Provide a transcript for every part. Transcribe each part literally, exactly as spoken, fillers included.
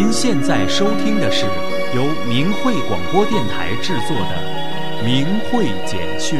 您现在收听的是由明慧广播电台制作的《明慧简讯》。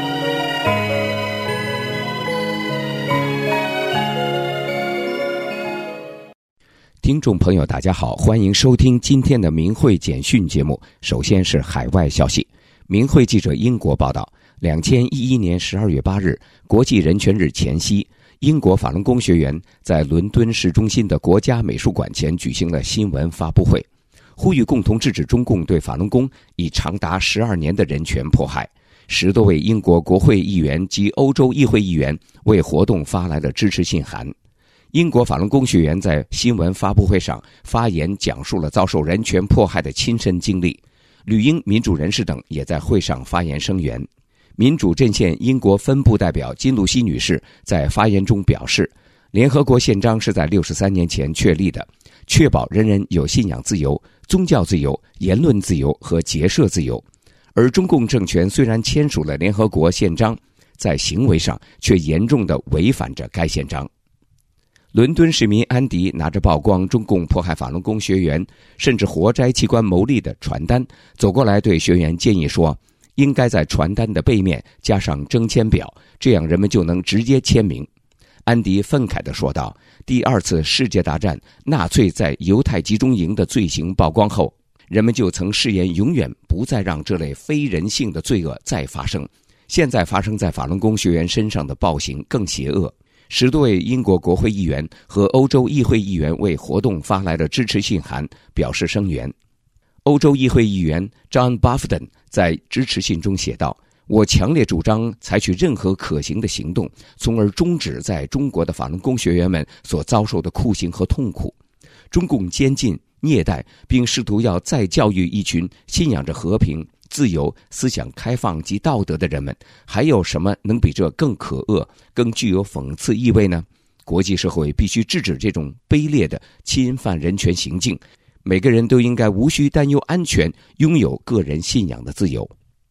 听众朋友大家好，欢迎收听今天的明慧简讯节目。首先是海外消息，明慧记者英国报道，二零一一年十二月八日，国际人权日前夕，英国法轮功学员在伦敦市中心的国家美术馆前举行了新闻发布会，呼吁共同制止中共对法轮功已长达十二年的人权迫害。十多位英国国会议员及欧洲议会议员为活动发来了支持信函。英国法轮功学员在新闻发布会上发言，讲述了遭受人权迫害的亲身经历。旅英民主人士等也在会上发言声援。民主阵线英国分部代表金露西女士在发言中表示，联合国宪章是在六十三年前确立的，确保人人有信仰自由、宗教自由、言论自由和结社自由。而中共政权虽然签署了联合国宪章，在行为上却严重地违反着该宪章。伦敦市民安迪拿着曝光中共迫害法轮功学员甚至活摘器官牟利的传单走过来，对学员建议说，应该在传单的背面加上征签表，这样人们就能直接签名。安迪愤慨地说道，第二次世界大战纳粹在犹太集中营的罪行曝光后，人们就曾誓言永远不再让这类非人性的罪恶再发生。现在发生在法轮功学员身上的暴行更邪恶。十多位英国国会议员和欧洲议会议员为活动发来了支持信函，表示声援。欧洲议会议员 John Bafton 在支持信中写道，我强烈主张采取任何可行的行动，从而终止在中国的法轮功学员们所遭受的酷刑和痛苦。中共监禁、虐待，并试图要再教育一群信仰着和平、自由、思想开放及道德的人们，还有什么能比这更可恶、更具有讽刺意味呢？国际社会必须制止这种卑劣的侵犯人权行径，每个人都应该无需担忧安全，拥有个人信仰的自由。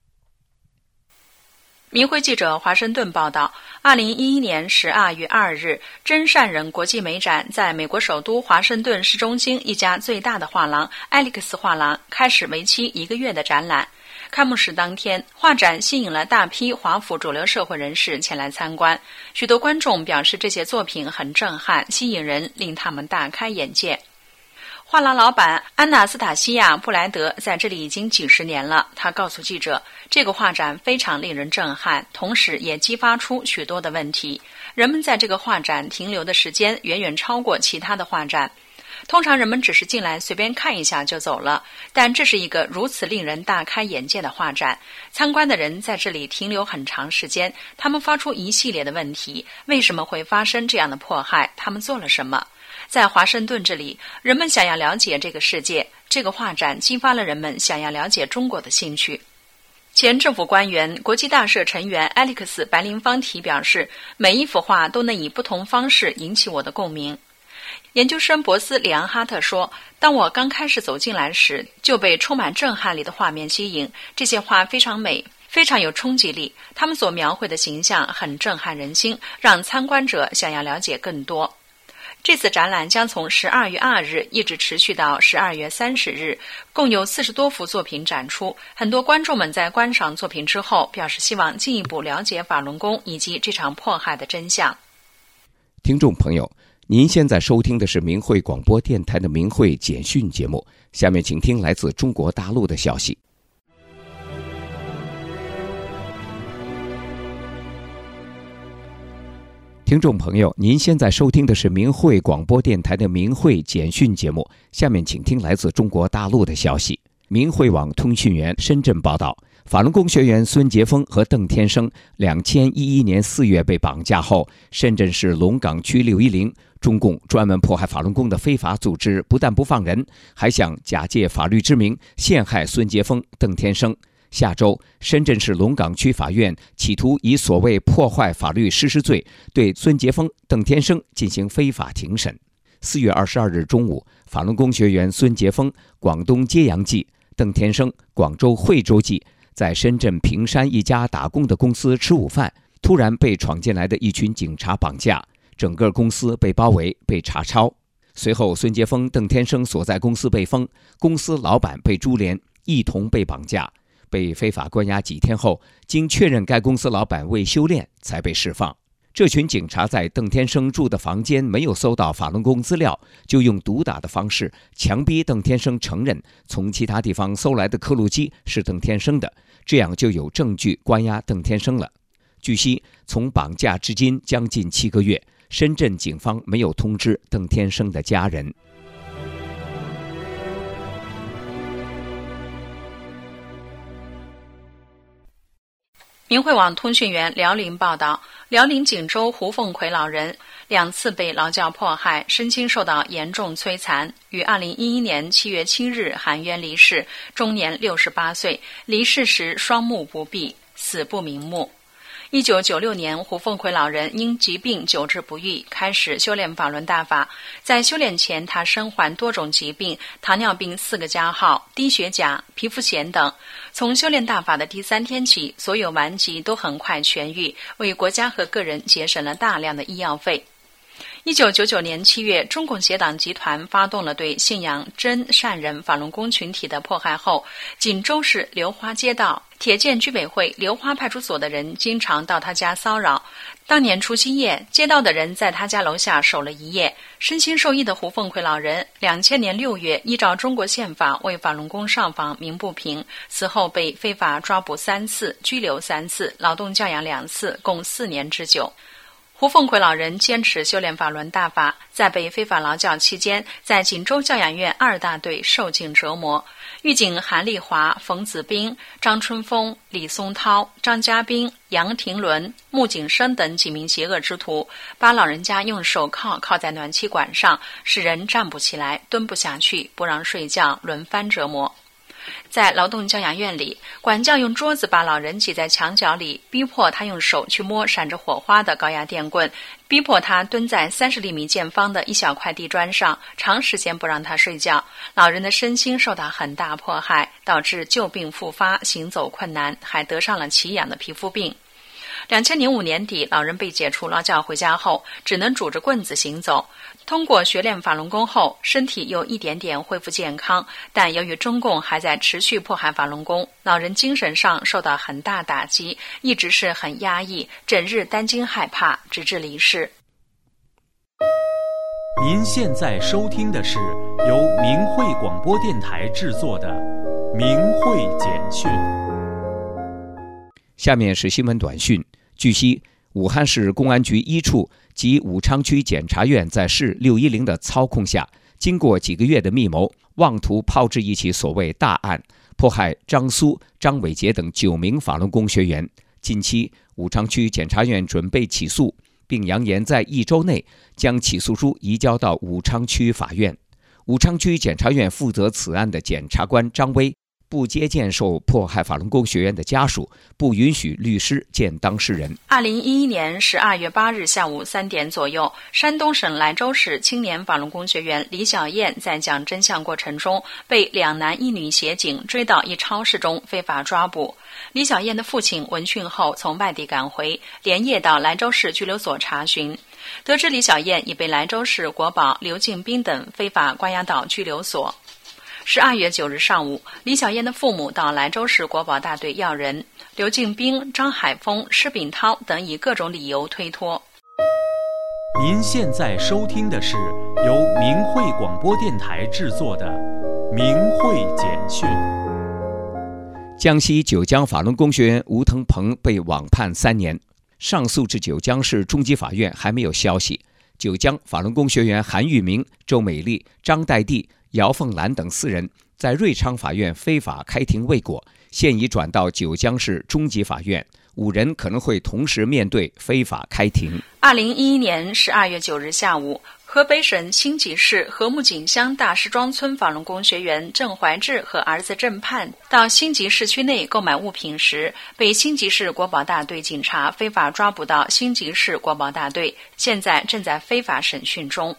明慧记者华盛顿报道，二零一一年十二月二日，真善人国际美展在美国首都华盛顿市中心一家最大的画廊艾利克斯画廊开始为期一个月的展览。开幕式当天，画展吸引了大批华府主流社会人士前来参观，许多观众表示这些作品很震撼、吸引人，令他们大开眼界。画廊老板安娜斯塔西亚·布莱德在这里已经几十年了。他告诉记者，这个画展非常令人震撼，同时也激发出许多的问题。人们在这个画展停留的时间远远超过其他的画展。通常人们只是进来随便看一下就走了，但这是一个如此令人大开眼界的画展。参观的人在这里停留很长时间，他们发出一系列的问题：为什么会发生这样的迫害？他们做了什么？在华盛顿这里，人们想要了解这个世界，这个画展激发了人们想要了解中国的兴趣。前政府官员、国际大社成员艾利克斯·白灵方提表示，每一幅画都能以不同方式引起我的共鸣。研究生博斯·里昂哈特说，当我刚开始走进来时，就被充满震撼力的画面吸引，这些画非常美，非常有冲击力，他们所描绘的形象很震撼人心，让参观者想要了解更多。这次展览将从十二月二日一直持续到十二月三十日，共有四十多幅作品展出。很多观众们在观赏作品之后表示希望进一步了解法轮功以及这场迫害的真相。 听众朋友，您现在收听的是明慧广播电台的明慧简讯节目，下面请听来自中国大陆的消息。听众朋友，您现在收听的是明慧广播电台的明慧简讯节目，下面请听来自中国大陆的消息。明慧网通讯员深圳报道，法轮功学员孙杰峰和邓天生二零一一年四月被绑架后，深圳市龙岗区六一零中共专门迫害法轮功的非法组织不但不放人，还想假借法律之名陷害孙杰峰、邓天生。下周，深圳市龙岗区法院企图以所谓破坏法律实施罪对孙杰峰、邓天生进行非法庭审。四月二十二日中午，法轮功学员孙杰峰广东揭阳记，邓天生广州惠州记，在深圳平山一家打工的公司吃午饭，突然被闯进来的一群警察绑架，整个公司被包围、被查抄。 随后，孙杰峰、邓天生所在公司被封，公司老板被株连，一同被绑架，被非法关押几天后，经确认该公司老板未修炼，才被释放。这群警察在邓天生住的房间没有搜到法轮功资料，就用毒打的方式强逼邓天生承认从其他地方搜来的刻录机是邓天生的，这样就有证据关押邓天生了。据悉，从绑架至今将近七个月，深圳警方没有通知邓天生的家人。 明慧网通讯员辽宁报道，辽宁锦州胡凤奎老人两次被劳教迫害，身心受到严重摧残，于二零一一年七月七日含冤离世，终年六十八岁，离世时双目不闭，死不瞑目。一九九六年，胡凤奎老人因疾病久治不愈，开始修炼法轮大法。在修炼前，他身患多种疾病，糖尿病四个加号、低血钾、皮肤癣等。从修炼大法的第三天起，所有顽疾都很快痊愈，为国家和个人节省了大量的医药费。一九九九年七月，中共协党集团发动了对信仰真善人法轮功群体的迫害后，锦州市流花街道铁建居委会流花派出所的人经常到他家骚扰。当年除夕夜，街道的人在他家楼下守了一夜。身心受益的胡凤奎老人，两千年六月依照中国宪法为法轮功上访鸣不平，此后被非法抓捕三次、拘留三次、劳动教养两次，共四年之久。胡凤奎老人坚持修炼法轮大法，在被非法劳教期间，在锦州教养院二大队受尽折磨。狱警韩丽华、冯子斌、张春风、李松涛、张家斌、杨廷伦、穆景生等几名邪恶之徒，把老人家用手铐铐在暖气管上，使人站不起来、蹲不下去，不让睡觉，轮番折磨。在劳动教养院里，管教用桌子把老人挤在墙角里，逼迫他用手去摸闪着火花的高压电棍，逼迫他蹲在三十厘米见方的一小块地砖上，长时间不让他睡觉。老人的身心受到很大迫害，导致旧病复发，行走困难，还得上了奇痒的皮肤病。两千零五年底，老人被解除劳教回家后，只能拄着棍子行走。通过学练法轮功后，身体又一点点恢复健康，但由于中共还在持续迫害法轮功，老人精神上受到很大打击，一直是很压抑，整日担惊害怕，直至离世。 您现在收听的是由明慧广播电台制作的《明慧简讯》。 下面是新闻短讯。据悉，武汉市公安局一处及武昌区检察院在市六一零的操控下，经过几个月的密谋，妄图炮制一起所谓大案，迫害张苏、张伟杰等九名法轮功学员。近期，武昌区检察院准备起诉，并扬言在一周内将起诉书移交到武昌区法院。武昌区检察院负责此案的检察官张威不接见受迫害法轮功学员的家属，不允许律师见当事人。 二零一一年十二月八日下午三点左右，山东省莱州市青年法轮功学员李小燕在讲真相过程中，被两男一女协警追到一超市中非法抓捕。李小燕的父亲闻讯后从外地赶回，连夜到莱州市拘留所查询，得知李小燕已被莱州市国保刘敬斌等非法关押到拘留所。十二月九日上午，李小燕的父母到莱州市国保大队要人，刘敬斌、张海峰、施炳涛等以各种理由推脱。 您现在收听的是由明慧广播电台制作的《明慧简讯》。 江西九江法轮功学员吴腾鹏被网判三年，上诉至九江市中级法院还没有消息。九江法轮功学员韩玉明、周美丽、张代娣、姚凤兰等四人在瑞昌法院非法开庭未果，现已转到九江市中级法院，五人可能会同时面对非法开庭。 二零一一年十二月九日下午，河北省辛集市和睦井乡大石庄村法轮功学员郑怀志和儿子郑盼到辛集市区内购买物品时，被辛集市国保大队警察非法抓捕到辛集市国保大队，现在正在非法审讯中。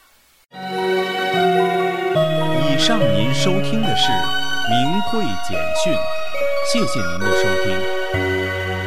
以上您收听的是明慧简讯，谢谢您的收听。